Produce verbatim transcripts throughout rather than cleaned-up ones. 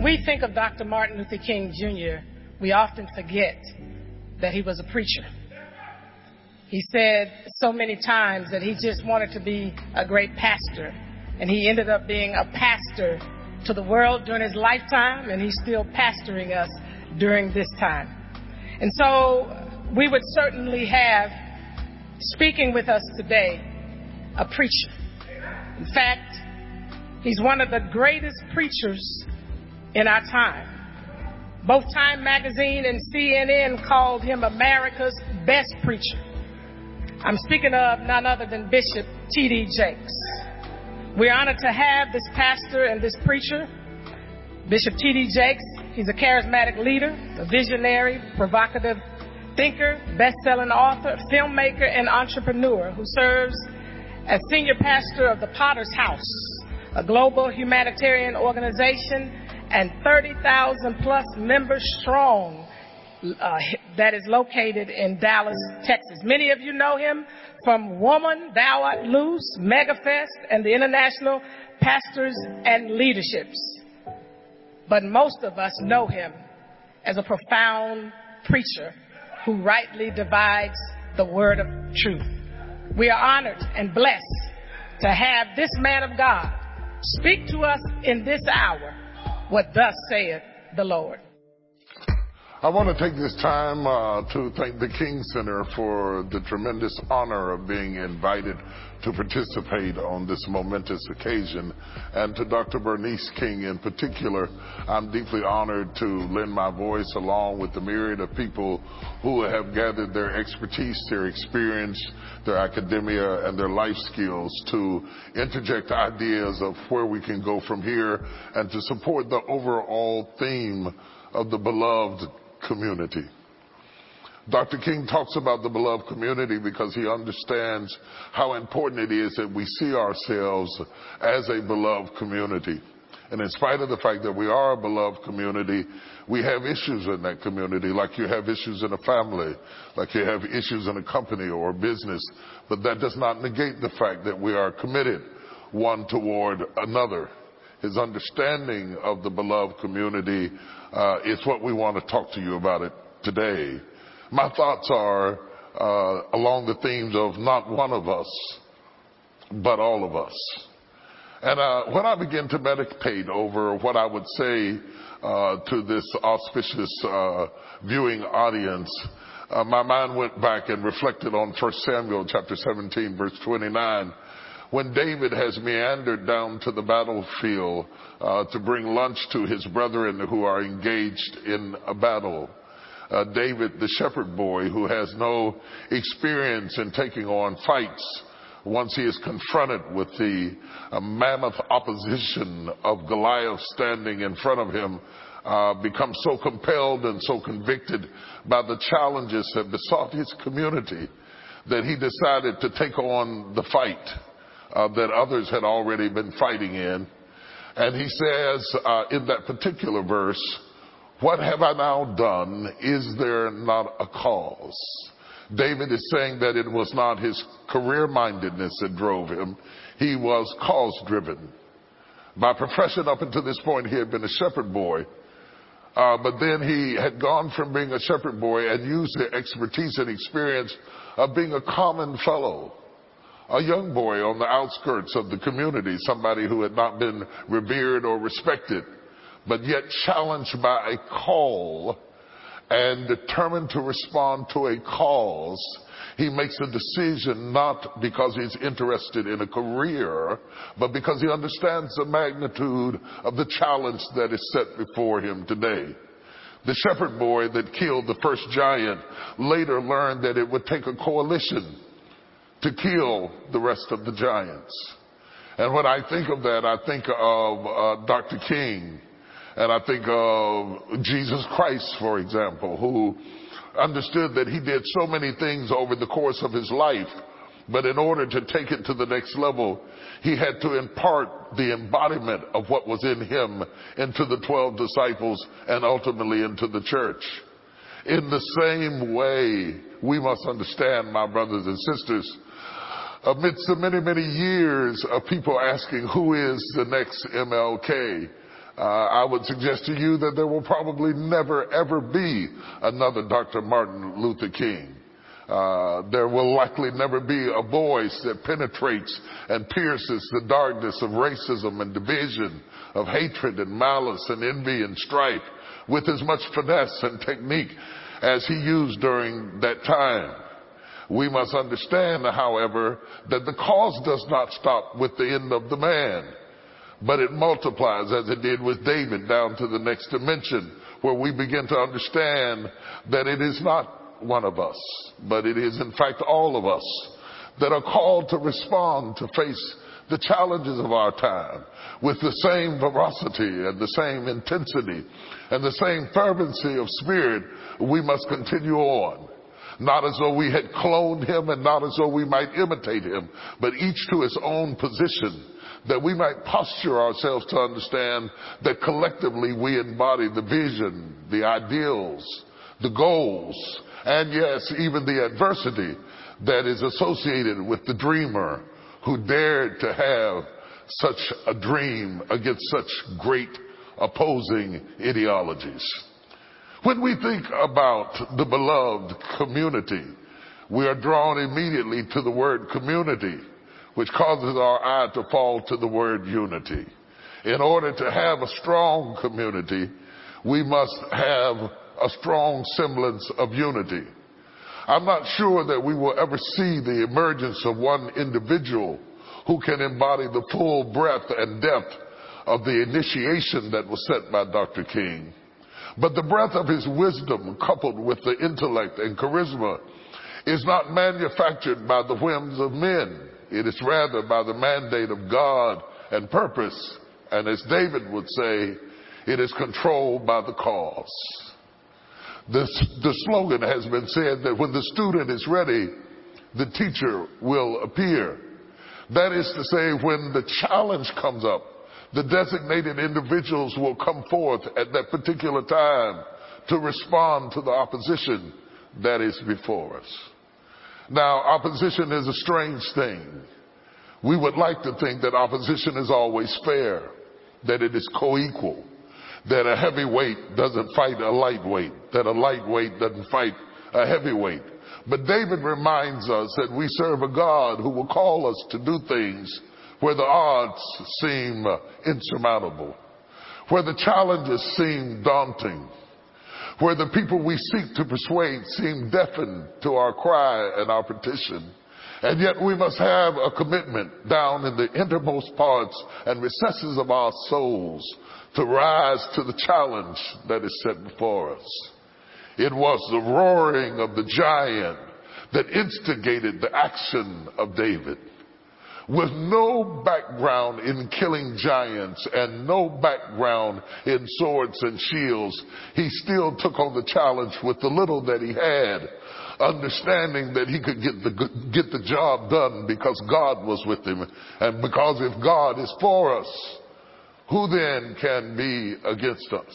we think of Doctor Martin Luther King Junior, we often forget that he was a preacher. He said so many times that he just wanted to be a great pastor, and he ended up being a pastor to the world during his lifetime, and he's still pastoring us during this time. And so we would certainly have, speaking with us today, a preacher. In fact, he's one of the greatest preachers in our time. Both Time Magazine and C N N called him America's best preacher. I'm speaking of none other than Bishop T D Jakes. We're honored to have this pastor and this preacher, Bishop T D Jakes. He's a charismatic leader, a visionary, provocative thinker, best-selling author, filmmaker, and entrepreneur who serves as senior pastor of the Potter's House, a global humanitarian organization and thirty thousand plus members strong uh, that is located in Dallas, Texas. Many of you know him from Woman, Thou Art Loose, MegaFest, and the International Pastors and Leaderships. But most of us know him as a profound preacher who rightly divides the word of truth. We are honored and blessed to have this man of God speak to us in this hour what thus saith the Lord. I want to take this time uh, to thank the King Center for the tremendous honor of being invited to participate on this momentous occasion. And to Doctor Bernice King in particular, I'm deeply honored to lend my voice along with the myriad of people who have gathered their expertise, their experience, their academia, and their life skills to interject ideas of where we can go from here and to support the overall theme of the beloved community. Doctor King talks about the beloved community because he understands how important it is that we see ourselves as a beloved community. And in spite of the fact that we are a beloved community, we have issues in that community, like you have issues in a family, like you have issues in a company or a business. But that does not negate the fact that we are committed one toward another. His understanding of the beloved community uh, is what we want to talk to you about it today. My thoughts are uh, along the themes of not one of us, but all of us. And uh, when I begin to meditate over what I would say uh, to this auspicious uh, viewing audience, uh, my mind went back and reflected on First Samuel chapter seventeen, verse twenty-nine, when David has meandered down to the battlefield uh, to bring lunch to his brethren who are engaged in a battle. Uh, David, the shepherd boy who has no experience in taking on fights, once he is confronted with the uh, mammoth opposition of Goliath standing in front of him, uh, becomes so compelled and so convicted by the challenges that besought his community that he decided to take on the fight Uh, that others had already been fighting in. And he says uh, in that particular verse, "What have I now done? Is there not a cause?" David is saying that it was not his career-mindedness that drove him. He was cause-driven. By profession up until this point, he had been a shepherd boy. Uh, but then he had gone from being a shepherd boy and used the expertise and experience of being a common fellow. A young boy on the outskirts of the community, somebody who had not been revered or respected, but yet challenged by a call and determined to respond to a cause. He makes a decision not because he's interested in a career, but because he understands the magnitude of the challenge that is set before him today. The shepherd boy that killed the first giant later learned that it would take a coalition to kill the rest of the giants. And when I think of that, I think of uh, Doctor King, and I think of Jesus Christ, for example, who understood that he did so many things over the course of his life, but in order to take it to the next level, he had to impart the embodiment of what was in him into the twelve disciples and ultimately into the church. In the same way, we must understand, my brothers and sisters, amidst the many, many years of people asking who is the next M L K, Uh, I would suggest to you that there will probably never, ever be another Doctor Martin Luther King. Uh, there will likely never be a voice that penetrates and pierces the darkness of racism and division, of hatred and malice and envy and strife with as much finesse and technique as he used during that time. We must understand, however, that the cause does not stop with the end of the man, but it multiplies as it did with David down to the next dimension, where we begin to understand that it is not one of us, but it is in fact all of us that are called to respond, to face the challenges of our time with the same veracity and the same intensity and the same fervency of spirit. We must continue on, not as though we had cloned him and not as though we might imitate him, but each to his own position, that we might posture ourselves to understand that collectively we embody the vision, the ideals, the goals, and yes, even the adversity that is associated with the dreamer who dared to have such a dream against such great opposing ideologies. When we think about the beloved community, we are drawn immediately to the word community, which causes our eye to fall to the word unity. In order to have a strong community, we must have a strong semblance of unity. I'm not sure that we will ever see the emergence of one individual who can embody the full breadth and depth of the initiation that was set by Doctor King. But the breadth of his wisdom, coupled with the intellect and charisma, is not manufactured by the whims of men. It is rather by the mandate of God and purpose. And as David would say, it is controlled by the cause. This, the slogan has been said that when the student is ready, the teacher will appear. That is to say, when the challenge comes up, the designated individuals will come forth at that particular time to respond to the opposition that is before us. Now, opposition is a strange thing. We would like to think that opposition is always fair, that it is co-equal, that a heavyweight doesn't fight a lightweight, that a lightweight doesn't fight a heavyweight. But David reminds us that we serve a God who will call us to do things where the odds seem insurmountable, where the challenges seem daunting, where the people we seek to persuade seem deafened to our cry and our petition. And yet we must have a commitment down in the innermost parts and recesses of our souls to rise to the challenge that is set before us. It was the roaring of the giant that instigated the action of David. With no background in killing giants and no background in swords and shields, he still took on the challenge with the little that he had, understanding that he could get the, get the job done because God was with him. And because if God is for us, who then can be against us?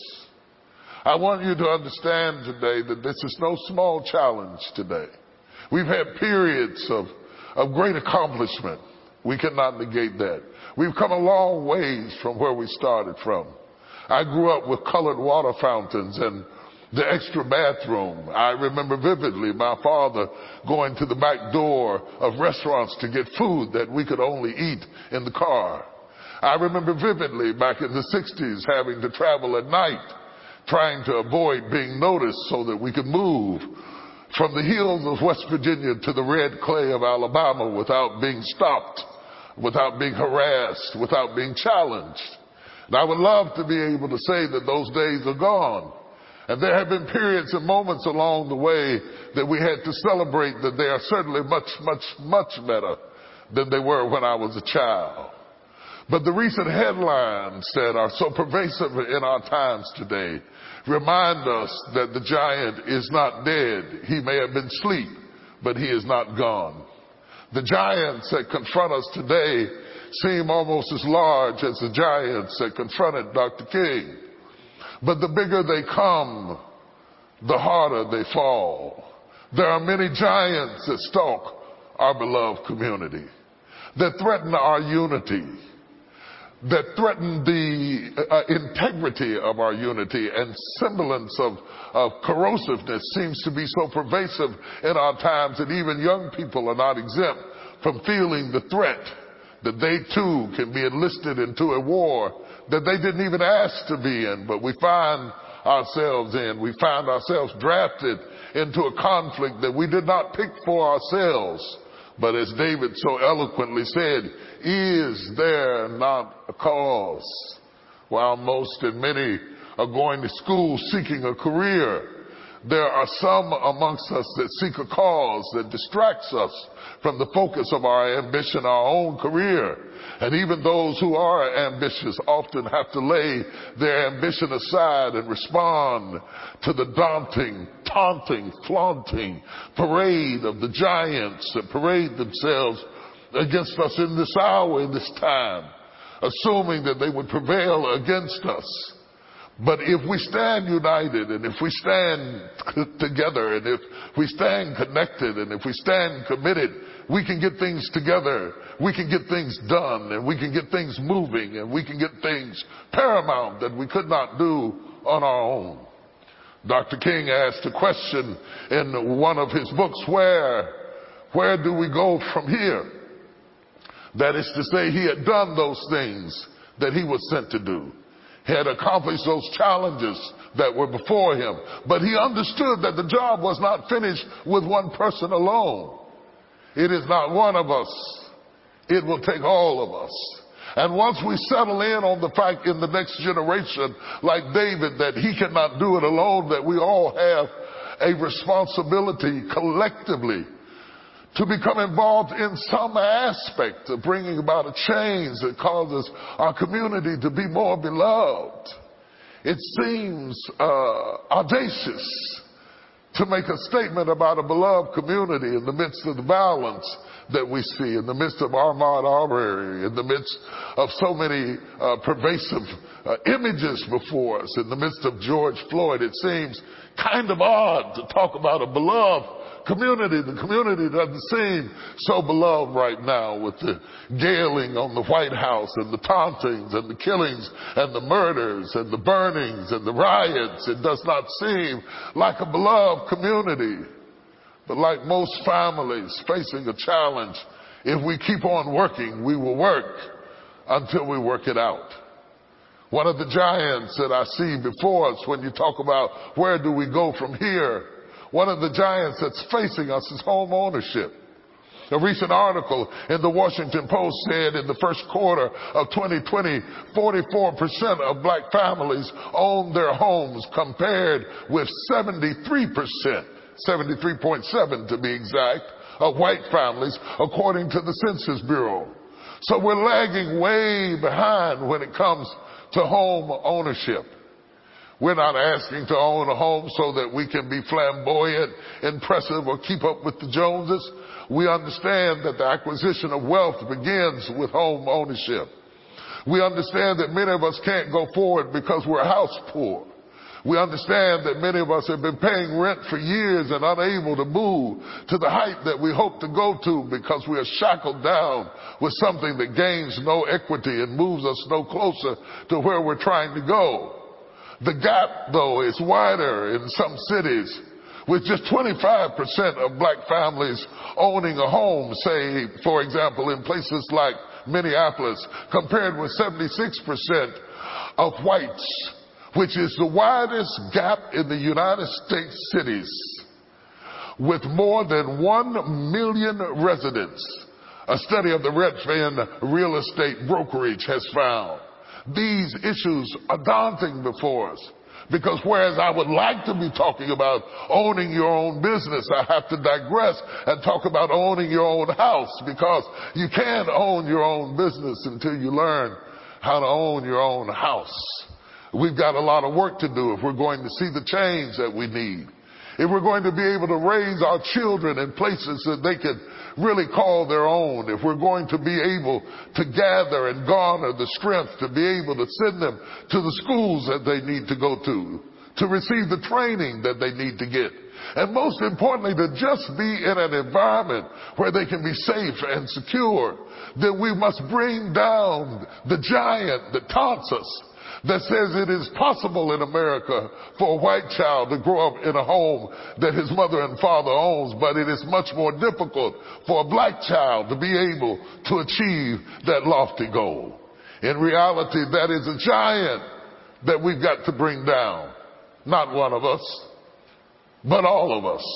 I want you to understand today that this is no small challenge today. We've had periods of, of great accomplishment. We cannot negate that. We've come a long ways from where we started from. I grew up with colored water fountains and the extra bathroom. I remember vividly my father going to the back door of restaurants to get food that we could only eat in the car. I remember vividly back in the sixties having to travel at night, trying to avoid being noticed so that we could move from the hills of West Virginia to the red clay of Alabama without being stopped, without being harassed, without being challenged. And I would love to be able to say that those days are gone. And there have been periods and moments along the way that we had to celebrate that they are certainly much, much, much better than they were when I was a child. But the recent headlines that are so pervasive in our times today remind us that the giant is not dead. He may have been asleep, but he is not gone. The giants that confront us today seem almost as large as the giants that confronted Doctor King. But the bigger they come, the harder they fall. There are many giants that stalk our beloved community, that threaten our unity, that threaten the uh, integrity of our unity, and semblance of, of corrosiveness seems to be so pervasive in our times that even young people are not exempt from feeling the threat that they too can be enlisted into a war that they didn't even ask to be in, but we find ourselves in. We find ourselves drafted into a conflict that we did not pick for ourselves. But as David so eloquently said, is there not a cause? While most and many are going to school seeking a career, there are some amongst us that seek a cause that distracts us from the focus of our ambition, our own career. And even those who are ambitious often have to lay their ambition aside and respond to the daunting, taunting, flaunting parade of the giants that parade themselves against us in this hour, in this time, assuming that they would prevail against us. But if we stand united, and if we stand together, and if we stand connected, and if we stand committed, we can get things together, we can get things done, and we can get things moving, and we can get things paramount that we could not do on our own. Doctor King asked a question in one of his books, where, where do we go from here? That is to say, he had done those things that he was sent to do. He had accomplished those challenges that were before him. But he understood that the job was not finished with one person alone. It is not one of us. It will take all of us. And once we settle in on the fact in the next generation, like David, that he cannot do it alone, that we all have a responsibility collectively to become involved in some aspect of bringing about a change that causes our community to be more beloved. It seems uh, audacious to make a statement about a beloved community in the midst of the violence that we see, in the midst of Ahmaud Arbery, in the midst of so many uh, pervasive uh, images before us, in the midst of George Floyd. It seems kind of odd to talk about a beloved community. The community doesn't seem so beloved right now, with the gailing on the White House and the tauntings and the killings and the murders and the burnings and the riots. It does not seem like a beloved community. But like most families facing a challenge, if we keep on working, we will work until we work it out. One of the giants that I see before us when you talk about where do we go from here, one of the giants that's facing us is home ownership. A recent article in the Washington Post said in the first quarter of twenty twenty, forty-four percent of black families own their homes, compared with seventy-three percent, seventy-three point seven to be exact, of white families, according to the Census Bureau. So we're lagging way behind when it comes to home ownership. We're not asking to own a home so that we can be flamboyant, impressive, or keep up with the Joneses. We understand that the acquisition of wealth begins with home ownership. We understand that many of us can't go forward because we're house poor. We understand that many of us have been paying rent for years and unable to move to the height that we hope to go to because we are shackled down with something that gains no equity and moves us no closer to where we're trying to go. The gap, though, is wider in some cities, with just twenty-five percent of black families owning a home, say, for example, in places like Minneapolis, compared with seventy-six percent of whites, which is the widest gap in the United States cities, with more than one million residents. A study of the Redfin real estate brokerage has found. These issues are daunting before us, because whereas I would like to be talking about owning your own business, I have to digress and talk about owning your own house, because you can't own your own business until you learn how to own your own house. We've got a lot of work to do if we're going to see the change that we need. If we're going to be able to raise our children in places that they can really call their own, if we're going to be able to gather and garner the strength to be able to send them to the schools that they need to go to, to receive the training that they need to get. And most importantly, to just be in an environment where they can be safe and secure. Then we must bring down the giant that taunts us, that says it is possible in America for a white child to grow up in a home that his mother and father owns, but it is much more difficult for a black child to be able to achieve that lofty goal. In reality, that is a giant that we've got to bring down. Not one of us, but all of us.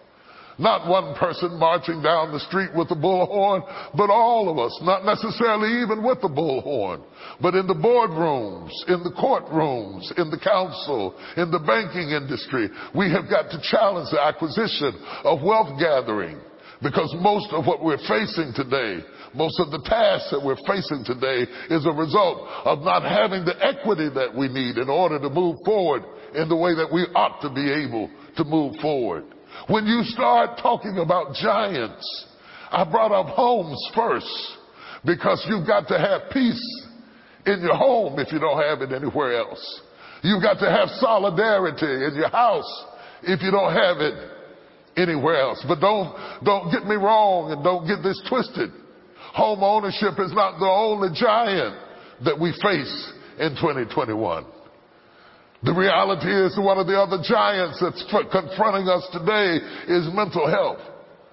Not one person marching down the street with a bullhorn, but all of us. Not necessarily even with the bullhorn, but in the boardrooms, in the courtrooms, in the council, in the banking industry. We have got to challenge the acquisition of wealth gathering, because most of what we're facing today, most of the tasks that we're facing today is a result of not having the equity that we need in order to move forward in the way that we ought to be able to move forward. When you start talking about giants, I brought up homes first, because you've got to have peace in your home if you don't have it anywhere else. You've got to have solidarity in your house if you don't have it anywhere else. But don't, don't get me wrong and don't get this twisted. Home ownership is not the only giant that we face in twenty twenty-one. The reality is one of the other giants that's confronting us today is mental health.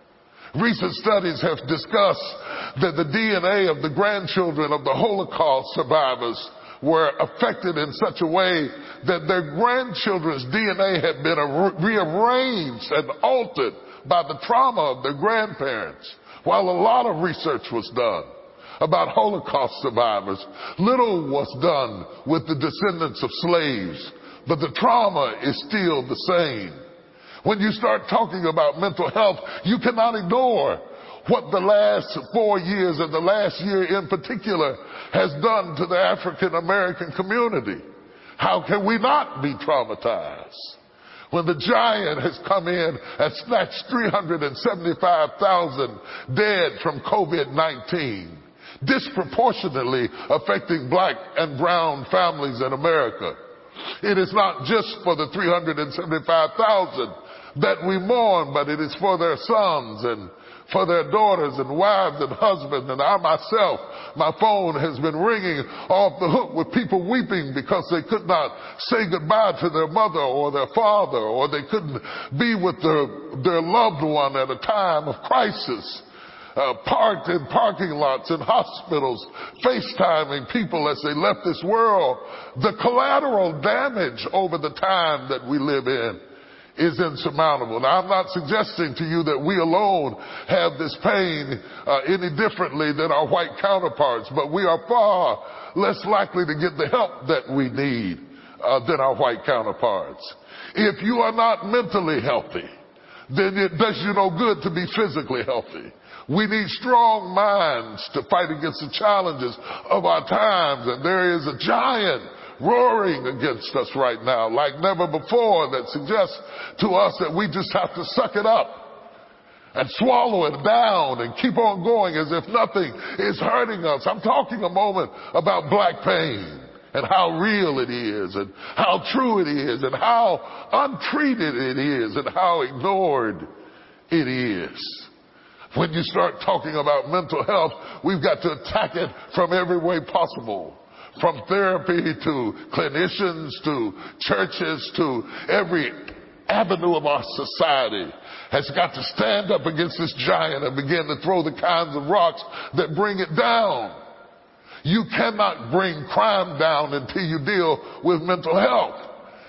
Recent studies have discussed that the D N A of the grandchildren of the Holocaust survivors were affected in such a way that their grandchildren's D N A had been rearranged and altered by the trauma of their grandparents. While a lot of research was done about Holocaust survivors, little was done with the descendants of slaves, but the trauma is still the same. When you start talking about mental health, you cannot ignore what the last four years and the last year in particular has done to the African American community. How can we not be traumatized when the giant has come in and snatched three hundred seventy-five thousand dead from COVID nineteen, disproportionately affecting black and brown families in America? It is not just for the three hundred seventy-five thousand that we mourn, but it is for their sons and for their daughters and wives and husbands. And I myself, my phone has been ringing off the hook with people weeping because they could not say goodbye to their mother or their father, or they couldn't be with their, their loved one at a time of crisis. Uh, parked in parking lots in hospitals, FaceTiming people as they left this world. The collateral damage over the time that we live in is insurmountable. Now, I'm not suggesting to you that we alone have this pain uh, any differently than our white counterparts, but we are far less likely to get the help that we need uh, than our white counterparts. If you are not mentally healthy, then it does you no good to be physically healthy. We need strong minds to fight against the challenges of our times, and there is a giant roaring against us right now like never before that suggests to us that we just have to suck it up and swallow it down and keep on going as if nothing is hurting us. I'm talking a moment about black pain and how real it is and how true it is and how untreated it is and how ignored it is. When you start talking about mental health, we've got to attack it from every way possible. From therapy to clinicians to churches to every avenue of our society has got to stand up against this giant and begin to throw the kinds of rocks that bring it down. You cannot bring crime down until you deal with mental health.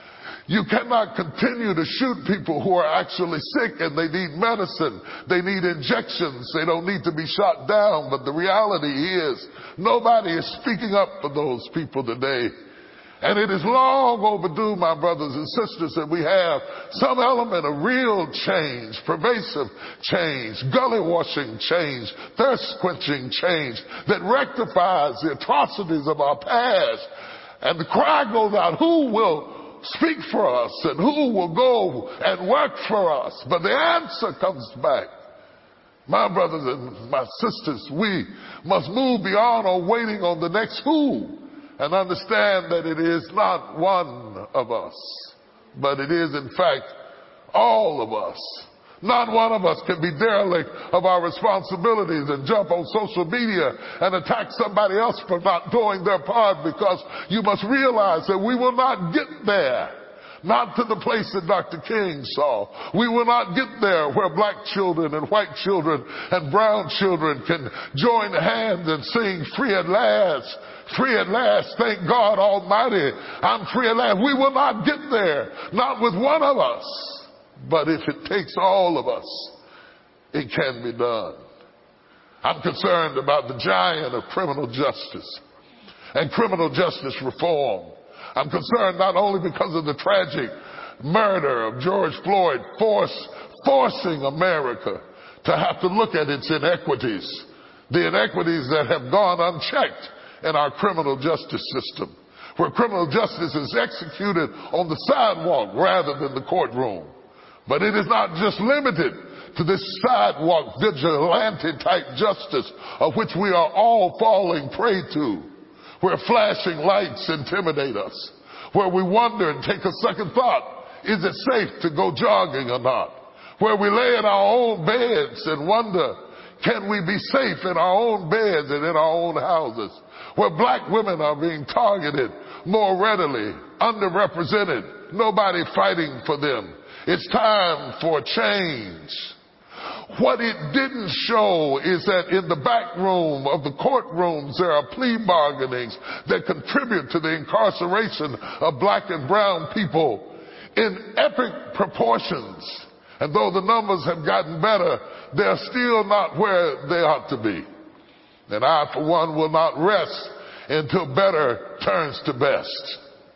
You cannot continue to shoot people who are actually sick and they need medicine. They need injections. They don't need to be shot down. But the reality is nobody is speaking up for those people today. And it is long overdue, my brothers and sisters, that we have some element of real change, pervasive change, gully washing change, thirst quenching change that rectifies the atrocities of our past. And the cry goes out, who will speak for us and who will go and work for us? But the answer comes back. My brothers and my sisters, we must move beyond or waiting on the next who and understand that it is not one of us, but it is in fact all of us. Not one of us can be derelict of our responsibilities and jump on social media and attack somebody else for not doing their part, because you must realize that we will not get there. Not to the place that Doctor King saw. We will not get there where black children and white children and brown children can join hands and sing free at last. Free at last, thank God Almighty, I'm free at last. We will not get there, not with one of us. But if it takes all of us, it can be done. I'm concerned about the giant of criminal justice and criminal justice reform. I'm concerned not only because of the tragic murder of George Floyd, force, forcing America to have to look at its inequities, the inequities that have gone unchecked in our criminal justice system, where criminal justice is executed on the sidewalk rather than the courtroom. But it is not just limited to this sidewalk vigilante type justice of which we are all falling prey to, where flashing lights intimidate us, where we wonder and take a second thought, is it safe to go jogging or not? Where we lay in our own beds and wonder, can we be safe in our own beds and in our own houses? Where black women are being targeted more readily, underrepresented, nobody fighting for them. It's time for change. What it didn't show is that in the back room of the courtrooms there are plea bargainings that contribute to the incarceration of black and brown people in epic proportions. And though the numbers have gotten better, they're still not where they ought to be. And I, for one, will not rest until better turns to best.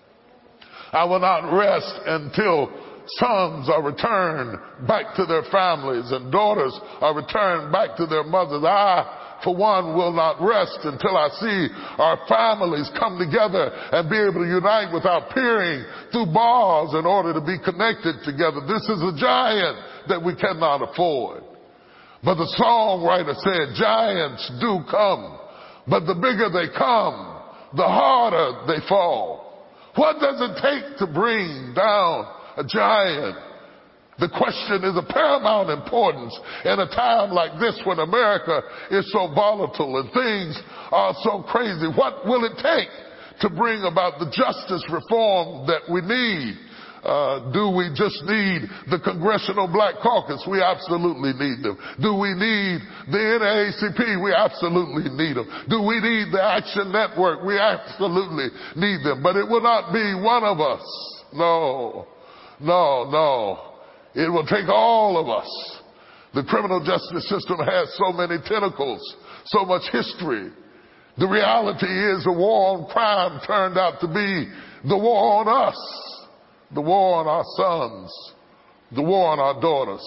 I will not rest until sons are returned back to their families and daughters are returned back to their mothers. I, for one, will not rest until I see our families come together and be able to unite without peering through bars in order to be connected together. This is a giant that we cannot afford. But the songwriter said, giants do come, but the bigger they come, the harder they fall. What does it take to bring down a giant? The question is of paramount importance in a time like this when America is so volatile and things are so crazy. What will it take to bring about the justice reform that we need? Uh, do we just need the Congressional Black Caucus? We absolutely need them. Do we need the N double A C P? We absolutely need them. Do we need the Action Network? We absolutely need them. But it will not be one of us. No. No, no. It will take all of us. The criminal justice system has so many tentacles, so much history. The reality is the war on crime turned out to be the war on us, the war on our sons, the war on our daughters.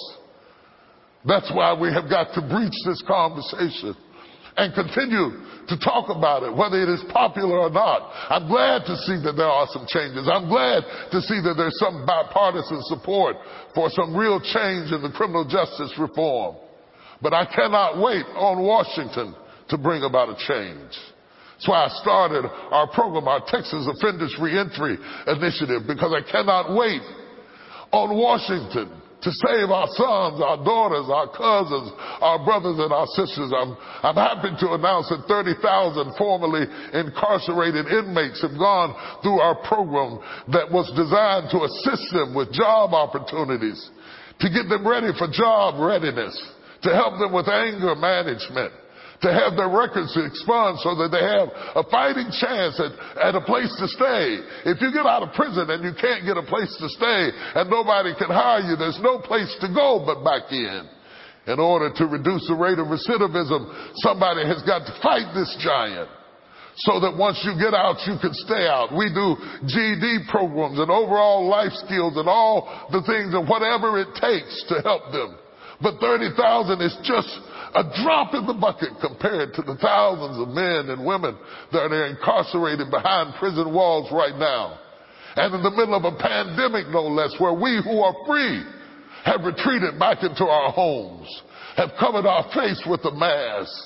That's why we have got to breach this conversation and continue to talk about it, whether it is popular or not. I'm glad to see that there are some changes. I'm glad to see that there's some bipartisan support for some real change in the criminal justice reform. But I cannot wait on Washington to bring about a change. That's why I started our program, our Texas Offenders Reentry Initiative, because I cannot wait on Washington to save our sons, our daughters, our cousins, our brothers and our sisters. I'm, I'm happy to announce that thirty thousand formerly incarcerated inmates have gone through our program that was designed to assist them with job opportunities, to get them ready for job readiness, to help them with anger management, to have their records expunged so that they have a fighting chance at, at a place to stay. If you get out of prison and you can't get a place to stay and nobody can hire you, there's no place to go but back in. In order to reduce the rate of recidivism, somebody has got to fight this giant so that once you get out, you can stay out. We do G E D programs and overall life skills and all the things and whatever it takes to help them. But thirty thousand is just a drop in the bucket compared to the thousands of men and women that are incarcerated behind prison walls right now. And in the middle of a pandemic, no less, where we who are free have retreated back into our homes, have covered our face with a mask.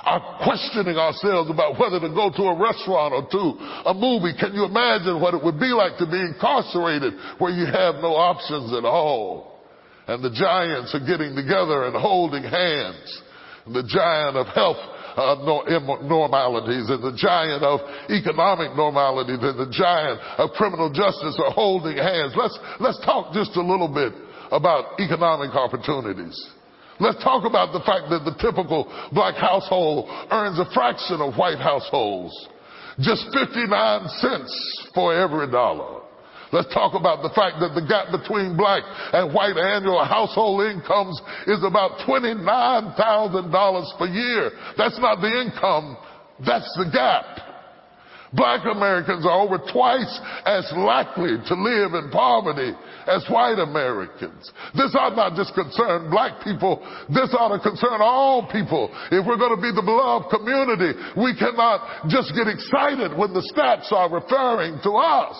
are questioning ourselves about whether to go to a restaurant or to a movie. Can you imagine what it would be like to be incarcerated where you have no options at all? And the giants are getting together and holding hands. The giant of health uh, normalities and the giant of economic normalities and the giant of criminal justice are holding hands. Let's, let's talk just a little bit about economic opportunities. Let's talk about the fact that the typical black household earns a fraction of white households. Just fifty-nine cents for every dollar. Let's talk about the fact that the gap between black and white annual household incomes is about twenty-nine thousand dollars per year. That's not the income, that's the gap. Black Americans are over twice as likely to live in poverty as white Americans. This ought not just concern black people, this ought to concern all people. If we're going to be the beloved community, we cannot just get excited when the stats are referring to us.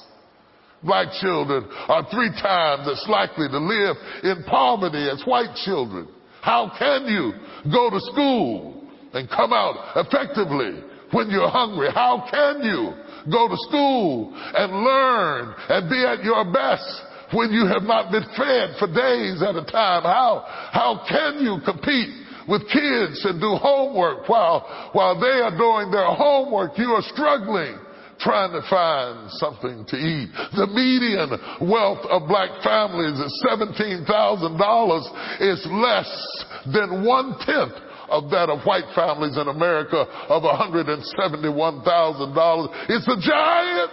Black children are three times as likely to live in poverty as white children. How can you go to school and come out effectively when you're hungry? How can you go to school and learn and be at your best when you have not been fed for days at a time? How, how can you compete with kids and do homework while, while they are doing their homework? You are struggling trying to find something to eat. The median wealth of black families is seventeen thousand dollars, is less than one-tenth of that of white families in America of one hundred seventy-one thousand dollars. It's a giant,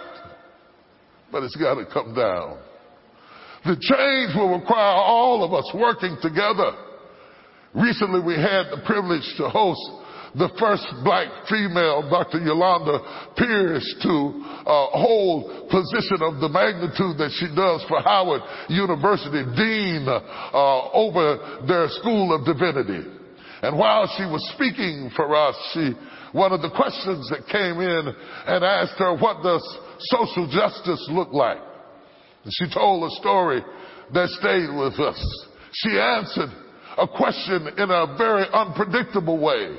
but it's got to come down. The change will require all of us working together. Recently we had the privilege to host the first black female, Doctor Yolanda Pierce, to uh, hold position of the magnitude that she does for Howard University, dean uh, over their School of Divinity. And while she was speaking for us, she, one of the questions that came in and asked her, what does social justice look like? And she told a story that stayed with us. She answered a question in a very unpredictable way.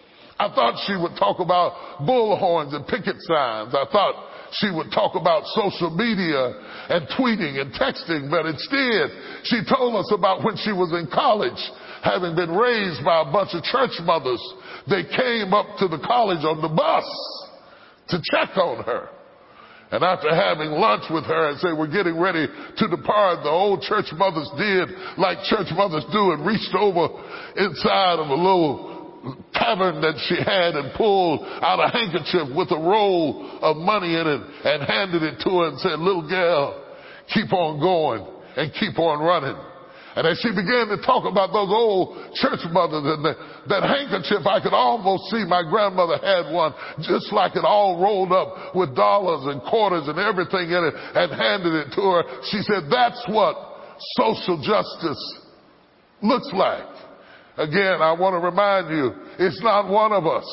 I thought she would talk about bullhorns and picket signs. I thought she would talk about social media and tweeting and texting, but instead she told us about when she was in college, having been raised by a bunch of church mothers. They came up to the college on the bus to check on her. And after having lunch with her as they were getting ready to depart, the old church mothers did like church mothers do and reached over inside of a little tavern that she had and pulled out a handkerchief with a roll of money in it and handed it to her and said, little girl, keep on going and keep on running. And as she began to talk about those old church mothers and the, that handkerchief, I could almost see my grandmother had one just like it, all rolled up with dollars and quarters and everything in it, and handed it to her. She said, that's what social justice looks like. Again, I want to remind you, it's not one of us.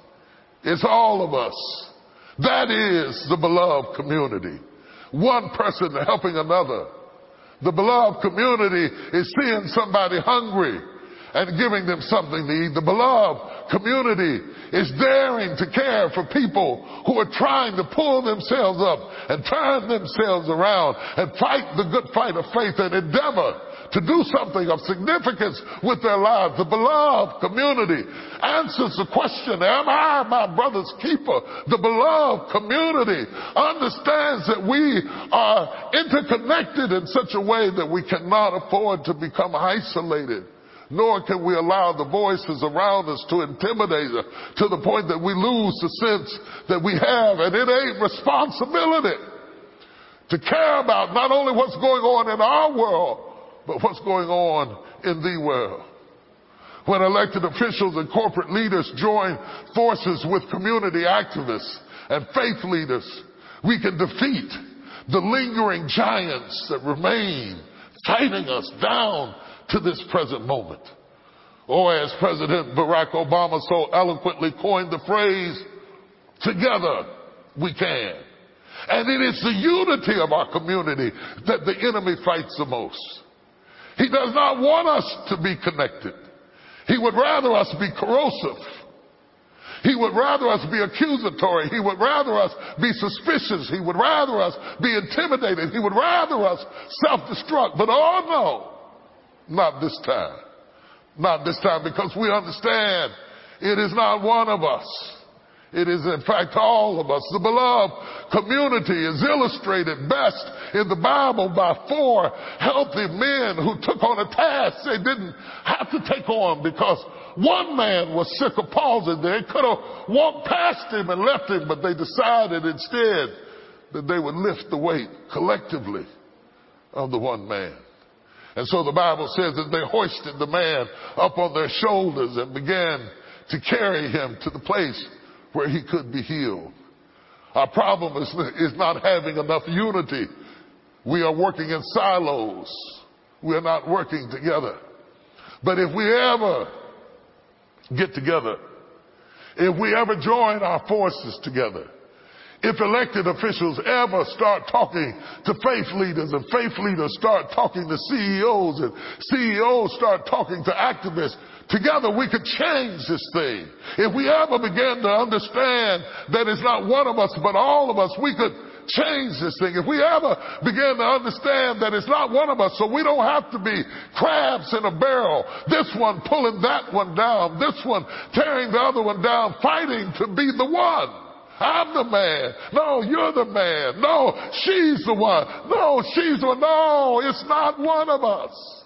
It's all of us. That is the beloved community. One person helping another. The beloved community is seeing somebody hungry and giving them something to eat. The beloved community is daring to care for people who are trying to pull themselves up and turn themselves around and fight the good fight of faith and endeavor to do something of significance with their lives. The beloved community answers the question, am I my brother's keeper? The beloved community understands that we are interconnected in such a way that we cannot afford to become isolated. Nor can we allow the voices around us to intimidate us to the point that we lose the sense that we have an innate responsibility to care about not only what's going on in our world, but what's going on in the world. When elected officials and corporate leaders join forces with community activists and faith leaders, we can defeat the lingering giants that remain fighting us down to this present moment. Or as President Barack Obama so eloquently coined the phrase, together we can. And it is the unity of our community that the enemy fights the most. He does not want us to be connected. He would rather us be corrosive. He would rather us be accusatory. He would rather us be suspicious. He would rather us be intimidated. He would rather us self-destruct. But oh no, not this time. Not this time, because we understand it is not one of us. It is in fact all of us. The beloved community is illustrated best in the Bible by four healthy men who took on a task they didn't have to take on, because one man was sick of palsy. They could have walked past him and left him, but they decided instead that they would lift the weight collectively of the one man. And so the Bible says that they hoisted the man up on their shoulders and began to carry him to the place where he could be healed. Our problem is, is not having enough unity. We are working in silos. We are not working together. But if we ever get together, if we ever join our forces together, if elected officials ever start talking to faith leaders, and faith leaders start talking to C E Os, and C E Os start talking to activists, together we could change this thing. If we ever begin to understand that it's not one of us but all of us, we could change this thing. If we ever begin to understand that it's not one of us, so we don't have to be crabs in a barrel, this one pulling that one down, this one tearing the other one down, fighting to be the one. I'm the man. No, you're the man. No, she's the one. No, she's the one. No, it's not one of us.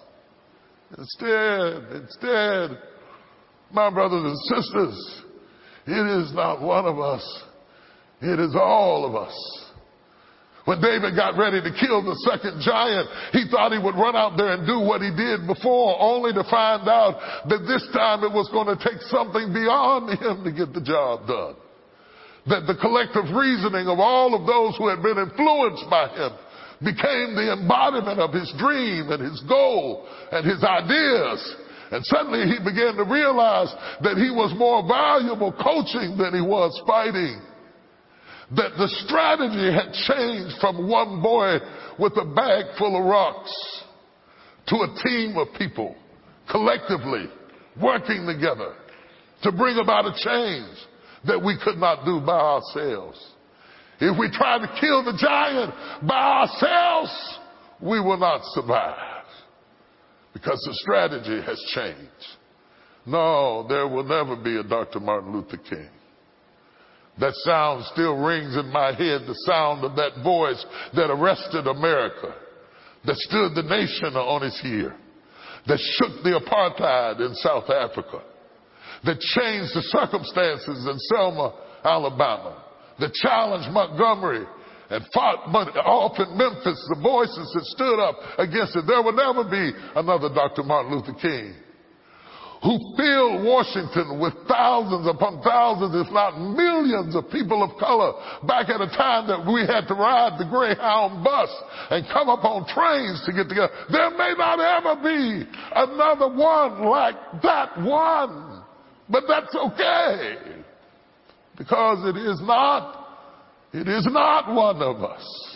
Instead, instead, my brothers and sisters, it is not one of us. It is all of us. When David got ready to kill the second giant, he thought he would run out there and do what he did before, only to find out that this time it was going to take something beyond him to get the job done. That the collective reasoning of all of those who had been influenced by him became the embodiment of his dream and his goal and his ideas. And suddenly he began to realize that he was more valuable coaching than he was fighting. That the strategy had changed from one boy with a bag full of rocks to a team of people collectively working together to bring about a change that we could not do by ourselves. If we try to kill the giant by ourselves, we will not survive, because the strategy has changed. No, there will never be a Doctor Martin Luther King. That sound still rings in my head, the sound of that voice that arrested America, that stood the nation on its ear, that shook the apartheid in South Africa, that changed the circumstances in Selma, Alabama, that challenged Montgomery and fought off in Memphis, the voices that stood up against it. There will never be another Doctor Martin Luther King, who filled Washington with thousands upon thousands, if not millions of people of color, back at a time that we had to ride the Greyhound bus and come up on trains to get together. There may not ever be another one like that one. But that's okay, because it is not, it is not one of us.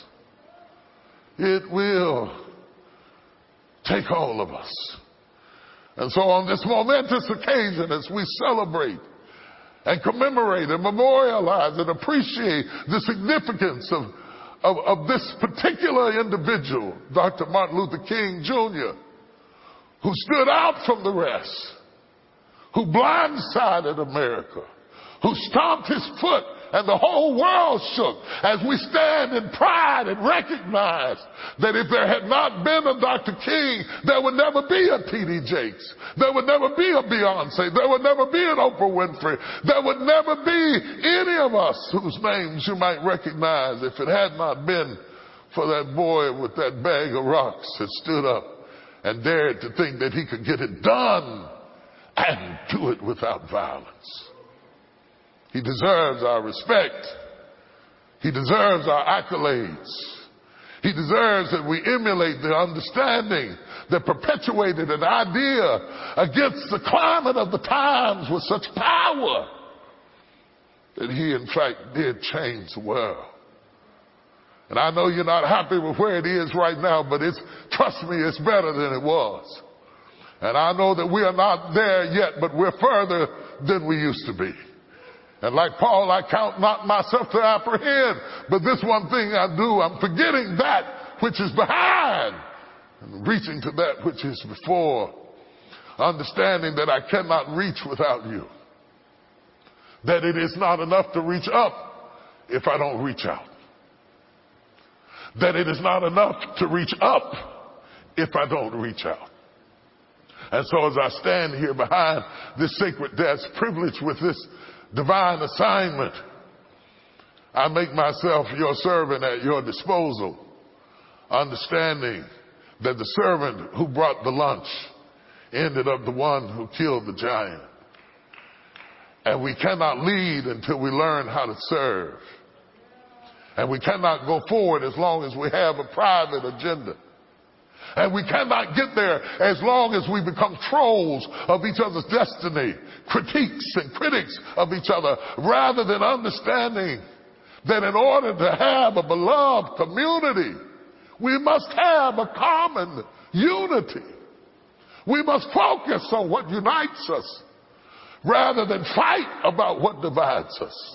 It will take all of us. And so on this momentous occasion, as we celebrate and commemorate and memorialize and appreciate the significance of, of, of this particular individual, Doctor Martin Luther King Junior, who stood out from the rest, who blindsided America, who stomped his foot and the whole world shook, as we stand in pride and recognize that if there had not been a Doctor King, there would never be a T D Jakes. There would never be a Beyonce. There would never be an Oprah Winfrey. There would never be any of us whose names you might recognize if it had not been for that boy with that bag of rocks that stood up and dared to think that he could get it done and do it without violence. He deserves our respect. He deserves our accolades. He deserves that we emulate the understanding that perpetuated an idea against the climate of the times with such power that he in fact did change the world. And I know you're not happy with where it is right now, but it's, trust me, it's better than it was. And I know that we are not there yet, but we're further than we used to be. And like Paul, I count not myself to apprehend, but this one thing I do, I'm forgetting that which is behind and reaching to that which is before, understanding that I cannot reach without you, that it is not enough to reach up if I don't reach out, that it is not enough to reach up if I don't reach out. And so as I stand here behind this sacred desk, privileged with this divine assignment, I make myself your servant at your disposal, understanding that the servant who brought the lunch ended up the one who killed the giant. And we cannot lead until we learn how to serve. And we cannot go forward as long as we have a private agenda. And we cannot get there as long as we become trolls of each other's destiny, critiques and critics of each other, rather than understanding that in order to have a beloved community, we must have a common unity. We must focus on what unites us rather than fight about what divides us.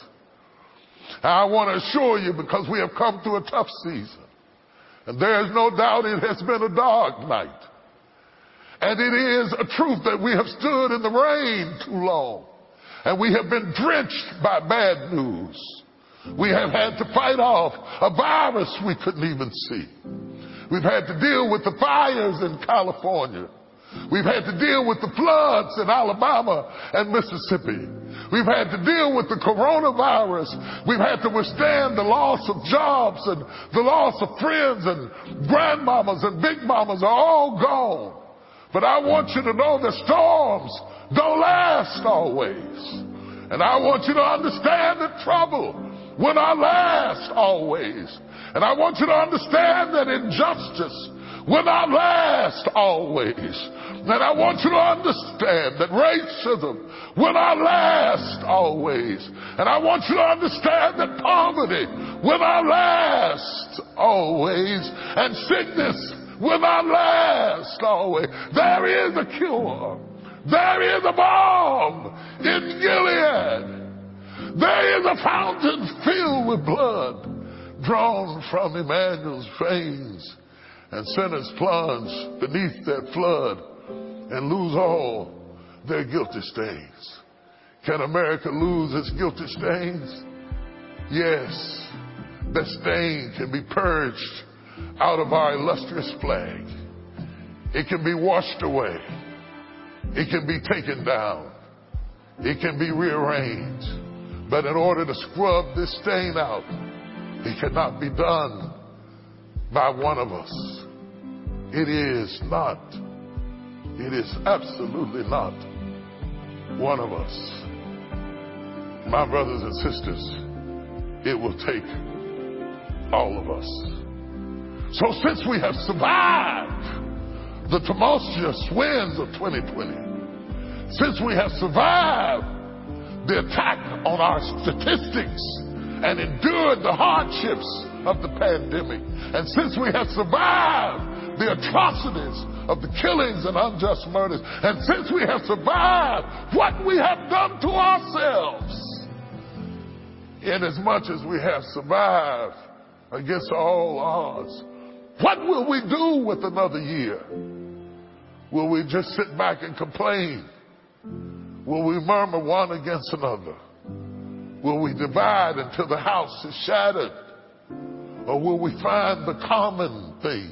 I want to assure you, because we have come through a tough season, and there is no doubt it has been a dark night. And it is a truth that we have stood in the rain too long. And we have been drenched by bad news. We have had to fight off a virus we couldn't even see. We've had to deal with the fires in California. We've had to deal with the floods in Alabama and Mississippi. We've had to deal with the coronavirus. We've had to withstand the loss of jobs and the loss of friends, and grandmamas and big mamas are all gone. But I want you to know that storms don't last always. And I want you to understand that trouble will not last always. And I want you to understand that injustice will not last always. And I want you to understand that racism will not last always. And I want you to understand that poverty will not last always. And sickness will not last always. There is a cure. There is a balm in Gilead. There is a fountain filled with blood drawn from Emmanuel's veins. And sinners plunge beneath that flood and lose all their guilty stains. Can America lose its guilty stains? Yes. That stain can be purged out of our illustrious flag. It can be washed away. It can be taken down. It can be rearranged. But in order to scrub this stain out, it cannot be done by one of us. It is not, it is absolutely not one of us. My brothers and sisters, it will take all of us. So since we have survived the tumultuous winds of twenty twenty, since we have survived the attack on our statistics and endured the hardships of the pandemic, and since we have survived the atrocities of the killings and unjust murders, and since we have survived what we have done to ourselves, inasmuch as we have survived against all odds, what will we do with another year? Will we just sit back and complain? Will we murmur one against another? Will we divide until the house is shattered? Or will we find the common thing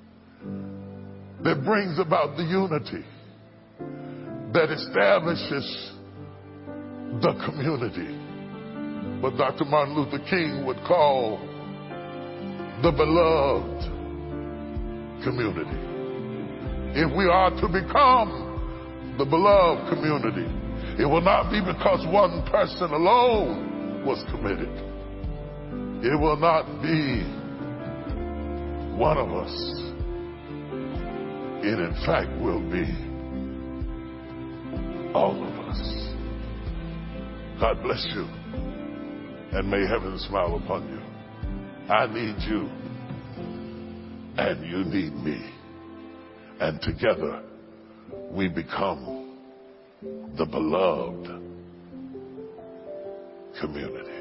that brings about the unity, that establishes the community, what Doctor Martin Luther King would call the beloved community? If we are to become the beloved community, it will not be because one person alone was committed. It will not be one of us. It in fact will be all of us. God bless you, and may heaven smile upon you. I need you, and you need me. And together we become the beloved community.